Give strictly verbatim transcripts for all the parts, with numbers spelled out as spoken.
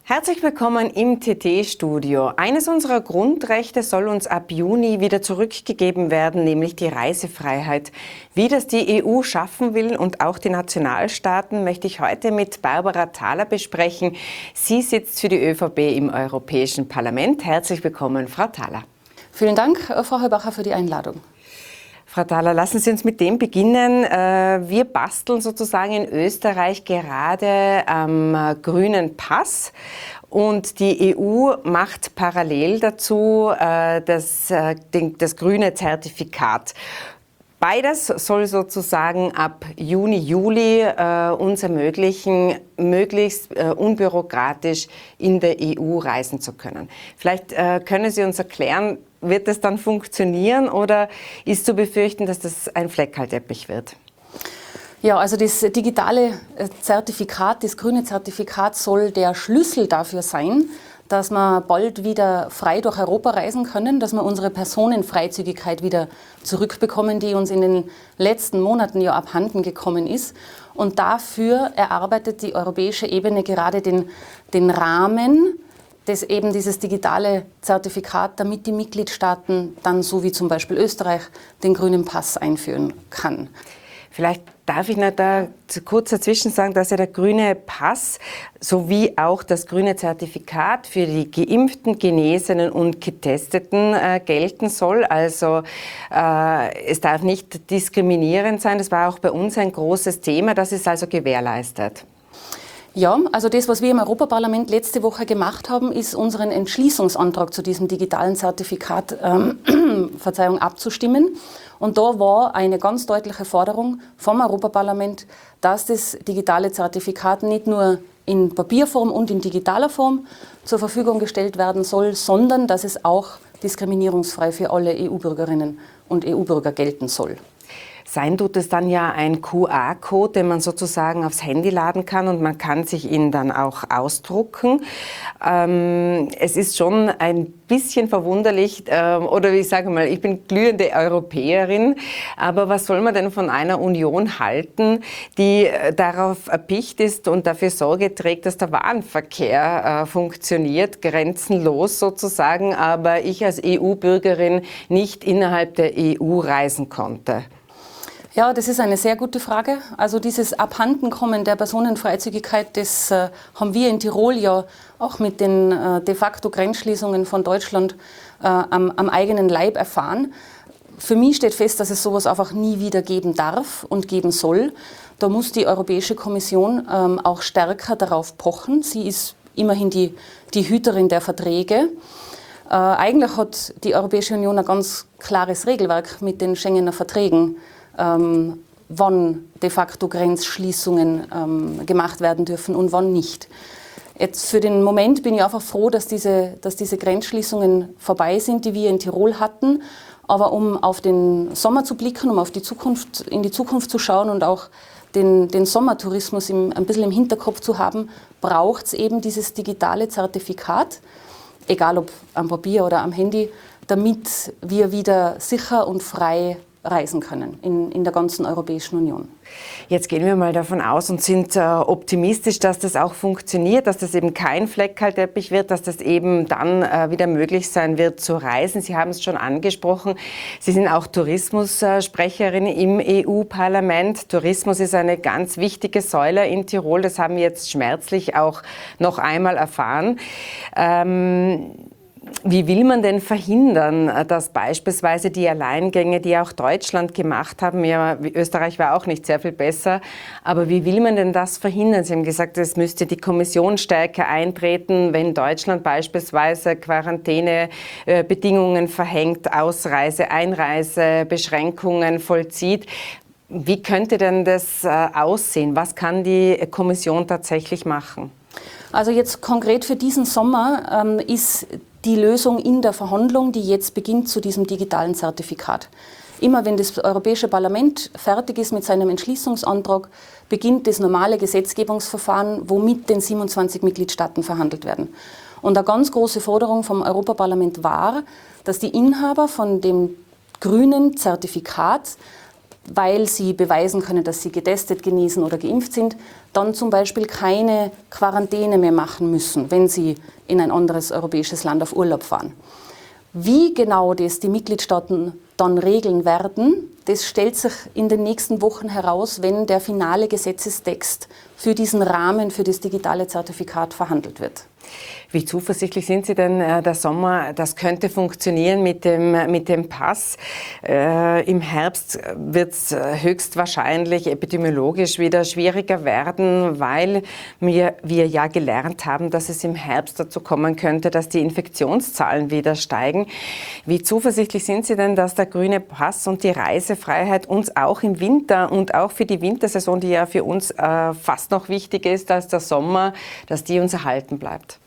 Herzlich willkommen im T T-Studio. Eines unserer Grundrechte soll uns ab Juni wieder zurückgegeben werden, nämlich die Reisefreiheit. Wie das die E U schaffen will und auch die Nationalstaaten, möchte ich heute mit Barbara Thaler besprechen. Sie sitzt für die ÖVP im Europäischen Parlament. Herzlich willkommen, Frau Thaler. Vielen Dank, Frau Heubacher, für die Einladung. Frau Thaler, lassen Sie uns mit dem beginnen. Wir basteln sozusagen in Österreich gerade am grünen Pass und die E U macht parallel dazu das, das grüne Zertifikat. Beides soll sozusagen ab Juni, Juli äh, uns ermöglichen, möglichst äh, unbürokratisch in der E U reisen zu können. Vielleicht äh, können Sie uns erklären, wird das dann funktionieren oder ist zu befürchten, dass das ein Fleckerlteppich wird? Ja, also das digitale Zertifikat, das grüne Zertifikat soll der Schlüssel dafür sein, dass wir bald wieder frei durch Europa reisen können, dass wir unsere Personenfreizügigkeit wieder zurückbekommen, die uns in den letzten Monaten ja abhanden gekommen ist. Und dafür erarbeitet die europäische Ebene gerade den, den Rahmen, das eben dieses digitale Zertifikat, damit die Mitgliedstaaten dann, so wie zum Beispiel Österreich, den grünen Pass einführen kann. Vielleicht darf ich noch da kurz dazwischen sagen, dass ja der grüne Pass sowie auch das grüne Zertifikat für die Geimpften, Genesenen und Getesteten äh, gelten soll. Also äh, es darf nicht diskriminierend sein. Das war auch bei uns ein großes Thema. Das ist also gewährleistet. Ja, also das, was wir im Europaparlament letzte Woche gemacht haben, ist unseren Entschließungsantrag zu diesem digitalen Zertifikat ähm, Verzeihung, abzustimmen. Und da war eine ganz deutliche Forderung vom Europaparlament, dass das digitale Zertifikat nicht nur in Papierform und in digitaler Form zur Verfügung gestellt werden soll, sondern dass es auch diskriminierungsfrei für alle E U-Bürgerinnen und E U-Bürger gelten soll. Sein tut es dann ja ein Q R-Code, den man sozusagen aufs Handy laden kann und man kann sich ihn dann auch ausdrucken. Ähm, es ist schon ein bisschen verwunderlich, ähm, oder ich sage mal, ich bin glühende Europäerin, aber was soll man denn von einer Union halten, die äh, darauf erpicht ist und dafür Sorge trägt, dass der Warenverkehr äh, funktioniert, grenzenlos sozusagen, aber ich als E U-Bürgerin nicht innerhalb der E U reisen konnte? Ja, das ist eine sehr gute Frage. Also dieses Abhandenkommen der Personenfreizügigkeit, das äh, haben wir in Tirol ja auch mit den äh, de facto Grenzschließungen von Deutschland äh, am, am eigenen Leib erfahren. Für mich steht fest, dass es sowas einfach nie wieder geben darf und geben soll. Da muss die Europäische Kommission ähm, auch stärker darauf pochen. Sie ist immerhin die, die Hüterin der Verträge. Äh, eigentlich hat die Europäische Union ein ganz klares Regelwerk mit den Schengener Verträgen, Ähm, wann de facto Grenzschließungen ähm, gemacht werden dürfen und wann nicht. Jetzt für den Moment bin ich einfach froh, dass diese, dass diese Grenzschließungen vorbei sind, die wir in Tirol hatten. Aber um auf den Sommer zu blicken, um auf die Zukunft, in die Zukunft zu schauen und auch den, den Sommertourismus im, ein bisschen im Hinterkopf zu haben, braucht es eben dieses digitale Zertifikat, egal ob am Papier oder am Handy, damit wir wieder sicher und frei reisen können in, in der ganzen Europäischen Union. Jetzt gehen wir mal davon aus und sind äh, optimistisch, dass das auch funktioniert, dass das eben kein Fleckerlteppich wird, dass das eben dann äh, wieder möglich sein wird zu reisen. Sie haben es schon angesprochen, Sie sind auch Tourismussprecherin im E U-Parlament. Tourismus ist eine ganz wichtige Säule in Tirol, das haben wir jetzt schmerzlich auch noch einmal erfahren. Ähm, Wie will man denn verhindern, dass beispielsweise die Alleingänge, die auch Deutschland gemacht haben, ja, Österreich war auch nicht sehr viel besser, aber wie will man denn das verhindern? Sie haben gesagt, es müsste die Kommission stärker eintreten, wenn Deutschland beispielsweise Quarantänebedingungen verhängt, Ausreise-, Einreisebeschränkungen vollzieht. Wie könnte denn das aussehen? Was kann die Kommission tatsächlich machen? Also jetzt konkret für diesen Sommer ähm, ist die Lösung in der Verhandlung, die jetzt beginnt zu diesem digitalen Zertifikat. Immer wenn das Europäische Parlament fertig ist mit seinem Entschließungsantrag, beginnt das normale Gesetzgebungsverfahren, wo mit den siebenundzwanzig Mitgliedstaaten verhandelt werden. Und eine ganz große Forderung vom Europaparlament war, dass die Inhaber von dem grünen Zertifikat weil sie beweisen können, dass sie getestet, genesen oder geimpft sind, dann zum Beispiel keine Quarantäne mehr machen müssen, wenn sie in ein anderes europäisches Land auf Urlaub fahren. Wie genau das die Mitgliedstaaten dann regeln werden, das stellt sich in den nächsten Wochen heraus, wenn der finale Gesetzestext für diesen Rahmen für das digitale Zertifikat verhandelt wird. Wie zuversichtlich sind Sie denn, der Sommer, das könnte funktionieren mit dem, mit dem Pass? Äh, Im Herbst wird es höchstwahrscheinlich epidemiologisch wieder schwieriger werden, weil wir, wir ja gelernt haben, dass es im Herbst dazu kommen könnte, dass die Infektionszahlen wieder steigen. Wie zuversichtlich sind Sie denn, dass der grüne Pass und die Reisefreiheit uns auch im Winter und auch für die Wintersaison, die ja für uns äh, fast noch wichtiger ist als der Sommer, dass die uns erhalten bleibt?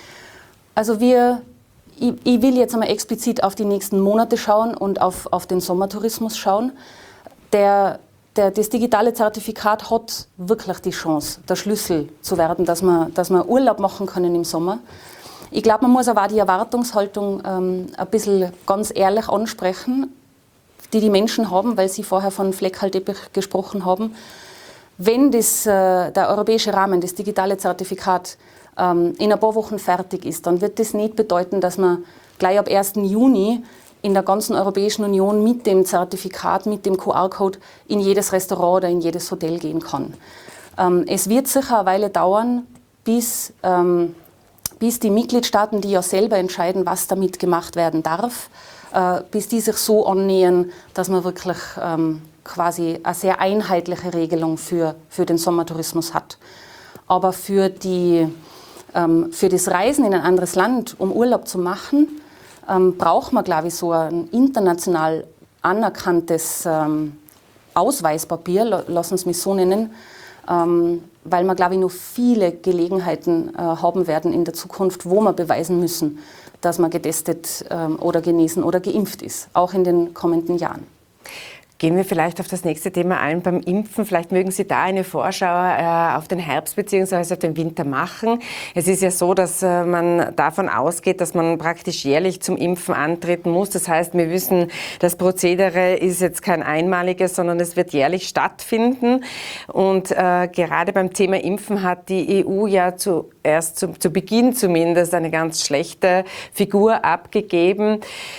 Also wir, ich, ich will jetzt einmal explizit auf die nächsten Monate schauen und auf, auf den Sommertourismus schauen. Der, der, das digitale Zertifikat hat wirklich die Chance, der Schlüssel zu werden, dass man, dass man Urlaub machen können im Sommer. Ich glaube, man muss aber auch die Erwartungshaltung ähm, ein bisschen ganz ehrlich ansprechen, die die Menschen haben, weil sie vorher von Fleckerlteppich gesprochen haben. Wenn das, äh, der europäische Rahmen, das digitale Zertifikat, ähm, in ein paar Wochen fertig ist, dann wird das nicht bedeuten, dass man gleich ab ersten Juni in der ganzen Europäischen Union mit dem Zertifikat, mit dem Q R-Code in jedes Restaurant oder in jedes Hotel gehen kann. Ähm, es wird sicher eine Weile dauern, bis, ähm, bis die Mitgliedstaaten, die ja selber entscheiden, was damit gemacht werden darf, äh, bis die sich so annähern, dass man wirklich ähm, quasi eine sehr einheitliche Regelung für, für den Sommertourismus hat. Aber für, die, ähm, für das Reisen in ein anderes Land, um Urlaub zu machen, ähm, braucht man, glaube ich, so ein international anerkanntes ähm, Ausweispapier, lassen Sie mich so nennen, ähm, weil wir, glaube ich, noch viele Gelegenheiten äh, haben werden in der Zukunft, wo wir beweisen müssen, dass man getestet ähm, oder genesen oder geimpft ist, auch in den kommenden Jahren. Gehen wir vielleicht auf das nächste Thema ein, beim Impfen. Vielleicht mögen Sie da eine Vorschau äh, auf den Herbst bzw. auf den Winter machen. Es ist ja so, dass äh, man davon ausgeht, dass man praktisch jährlich zum Impfen antreten muss. Das heißt, wir wissen, das Prozedere ist jetzt kein einmaliges, sondern es wird jährlich stattfinden. Und äh, gerade beim Thema Impfen hat die E U ja zuerst zu, zu Beginn zumindest eine ganz schlechte Figur abgegeben.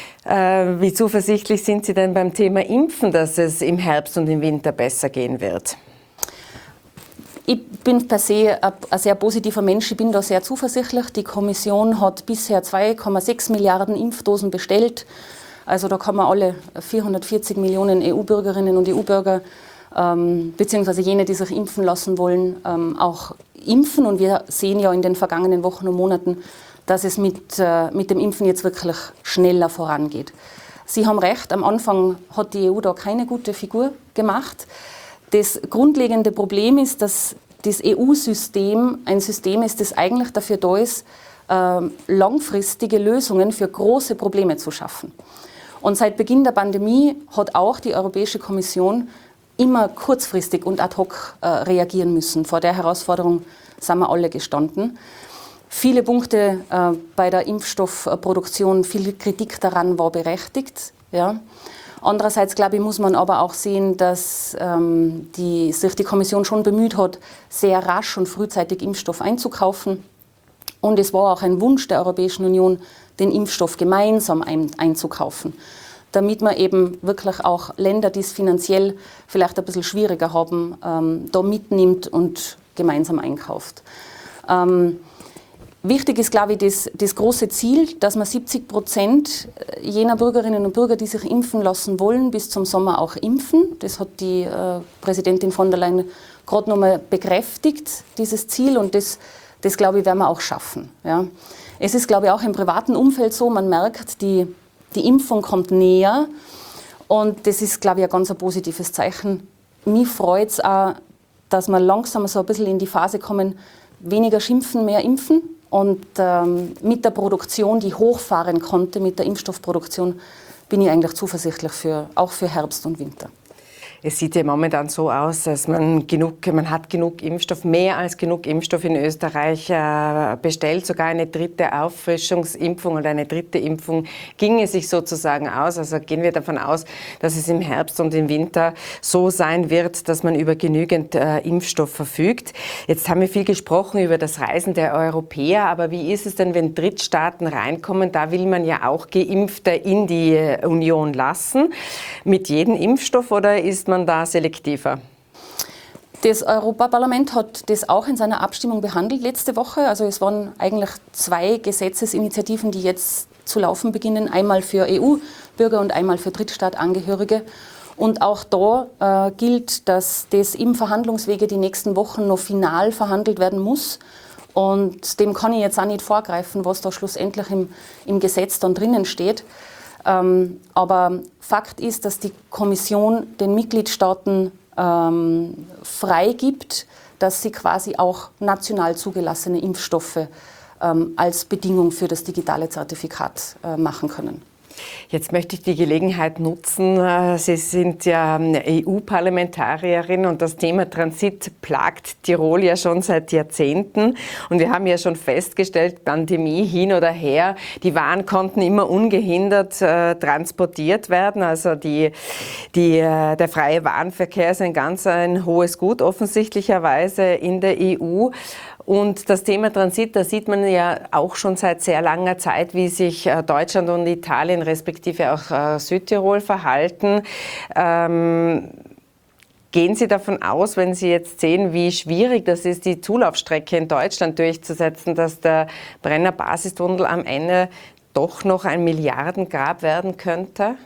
Wie zuversichtlich sind Sie denn beim Thema Impfen, dass es im Herbst und im Winter besser gehen wird? Ich bin per se ein sehr positiver Mensch, ich bin da sehr zuversichtlich. Die Kommission hat bisher zwei Komma sechs Milliarden Impfdosen bestellt. Also da kann man alle vierhundertvierzig Millionen E U-Bürgerinnen und E U-Bürger, ähm, beziehungsweise jene, die sich impfen lassen wollen, ähm, auch impfen. Und wir sehen ja in den vergangenen Wochen und Monaten, dass es mit, äh, mit dem Impfen jetzt wirklich schneller vorangeht. Sie haben recht, am Anfang hat die E U da keine gute Figur gemacht. Das grundlegende Problem ist, dass das E U-System ein System ist, das eigentlich dafür da ist, äh, langfristige Lösungen für große Probleme zu schaffen. Und seit Beginn der Pandemie hat auch die Europäische Kommission immer kurzfristig und ad hoc äh, reagieren müssen. Vor der Herausforderung sind wir alle gestanden. Viele Punkte äh, bei der Impfstoffproduktion, viel Kritik daran war berechtigt. Ja. Andererseits, glaube ich, muss man aber auch sehen, dass ähm, die, sich die Kommission schon bemüht hat, sehr rasch und frühzeitig Impfstoff einzukaufen. Und es war auch ein Wunsch der Europäischen Union, den Impfstoff gemeinsam ein, einzukaufen, damit man eben wirklich auch Länder, die es finanziell vielleicht ein bisschen schwieriger haben, ähm, da mitnimmt und gemeinsam einkauft. Ähm, Wichtig ist, glaube ich, das, das große Ziel, dass man siebzig Prozent jener Bürgerinnen und Bürger, die sich impfen lassen wollen, bis zum Sommer auch impfen. Das hat die äh, Präsidentin von der Leyen gerade nochmal bekräftigt, dieses Ziel. Und das, das, glaube ich, werden wir auch schaffen. Ja. Es ist, glaube ich, auch im privaten Umfeld so, man merkt, die, die Impfung kommt näher. Und das ist, glaube ich, ein ganz ein positives Zeichen. Mich freut es auch, dass wir langsam so ein bisschen in die Phase kommen, weniger schimpfen, mehr impfen. Und ähm, mit der Produktion, die hochfahren konnte, mit der Impfstoffproduktion, bin ich eigentlich zuversichtlich, für, auch für Herbst und Winter. Es sieht ja momentan so aus, dass man genug, man hat genug Impfstoff, mehr als genug Impfstoff in Österreich äh, bestellt. Sogar eine dritte Auffrischungsimpfung oder eine dritte Impfung ginge sich sozusagen aus. Also gehen wir davon aus, dass es im Herbst und im Winter so sein wird, dass man über genügend äh, Impfstoff verfügt. Jetzt haben wir viel gesprochen über das Reisen der Europäer, aber wie ist es denn, wenn Drittstaaten reinkommen? Da will man ja auch Geimpfte in die Union lassen. Mit jedem Impfstoff oder ist man da selektiver? Das Europaparlament hat das auch in seiner Abstimmung behandelt letzte Woche. Also es waren eigentlich zwei Gesetzesinitiativen, die jetzt zu laufen beginnen. Einmal für E U-Bürger und einmal für Drittstaatangehörige. Und auch da äh, gilt, dass das im Verhandlungswege die nächsten Wochen noch final verhandelt werden muss. Und dem kann ich jetzt auch nicht vorgreifen, was da schlussendlich im, im Gesetz dann drinnen steht. Ähm, aber Fakt ist, dass die Kommission den Mitgliedstaaten ähm, freigibt, dass sie quasi auch national zugelassene Impfstoffe ähm, als Bedingung für das digitale Zertifikat äh, machen können. Jetzt möchte ich die Gelegenheit nutzen. Sie sind ja E U-Parlamentarierin und das Thema Transit plagt Tirol ja schon seit Jahrzehnten. Und wir haben ja schon festgestellt, Pandemie hin oder her, die Waren konnten immer ungehindert äh, transportiert werden. Also die, die, äh, der freie Warenverkehr ist ein ganz ein hohes Gut offensichtlicherweise in der E U. Und das Thema Transit, da sieht man ja auch schon seit sehr langer Zeit, wie sich Deutschland und Italien respektive auch Südtirol verhalten. Ähm, gehen Sie davon aus, wenn Sie jetzt sehen, wie schwierig das ist, die Zulaufstrecke in Deutschland durchzusetzen, dass der Brenner Basistunnel am Ende doch noch ein Milliardengrab werden könnte?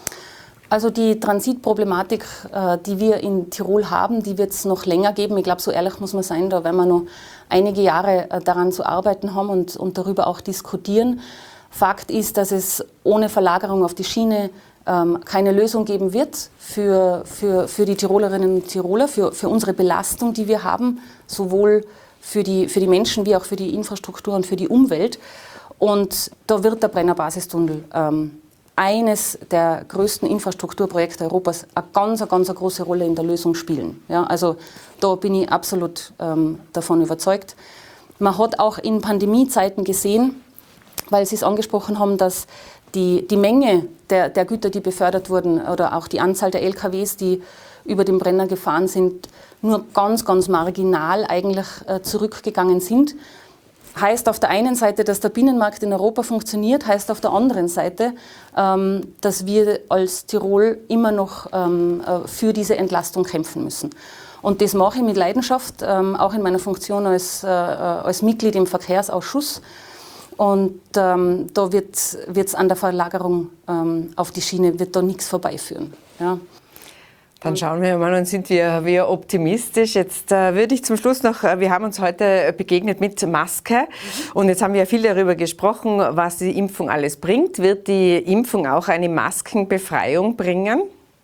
Also die Transitproblematik, die wir in Tirol haben, die wird es noch länger geben. Ich glaube, so ehrlich muss man sein, da werden wir noch einige Jahre daran zu arbeiten haben und, und darüber auch diskutieren. Fakt ist, dass es ohne Verlagerung auf die Schiene ähm, keine Lösung geben wird für, für, für die Tirolerinnen und Tiroler, für, für unsere Belastung, die wir haben, sowohl für die, für die Menschen wie auch für die Infrastruktur und für die Umwelt. Und da wird der Brenner Basistunnel ähm, eines der größten Infrastrukturprojekte Europas eine ganz, eine ganz eine große Rolle in der Lösung spielen. Ja, also da bin ich absolut ähm, davon überzeugt. Man hat auch in Pandemiezeiten gesehen, weil Sie es angesprochen haben, dass die, die Menge der, der Güter, die befördert wurden, oder auch die Anzahl der L K Ws, die über den Brenner gefahren sind, nur ganz, ganz marginal eigentlich äh, zurückgegangen sind. Heißt auf der einen Seite, dass der Binnenmarkt in Europa funktioniert, heißt auf der anderen Seite, ähm, dass wir als Tirol immer noch ähm, für diese Entlastung kämpfen müssen. Und das mache ich mit Leidenschaft, ähm, auch in meiner Funktion als, äh, als Mitglied im Verkehrsausschuss. Und ähm, da wird es an der Verlagerung ähm, auf die Schiene wird da nichts vorbeiführen. Ja. Dann schauen wir mal und sind wir, wir optimistisch. Jetzt äh, würde ich zum Schluss noch, äh, wir haben uns heute begegnet mit Maske und jetzt haben wir ja viel darüber gesprochen, was die Impfung alles bringt. Wird die Impfung auch eine Maskenbefreiung bringen?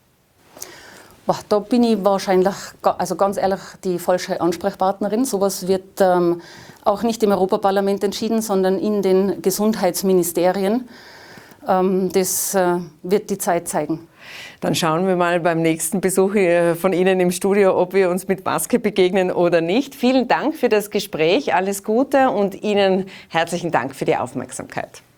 Boah, da bin ich wahrscheinlich, also ganz ehrlich, die falsche Ansprechpartnerin. Sowas wird ähm, auch nicht im Europaparlament entschieden, sondern in den Gesundheitsministerien. Ähm, das äh, wird die Zeit zeigen. Dann schauen wir mal beim nächsten Besuch von Ihnen im Studio, ob wir uns mit Maske begegnen oder nicht. Vielen Dank für das Gespräch, alles Gute und Ihnen herzlichen Dank für die Aufmerksamkeit.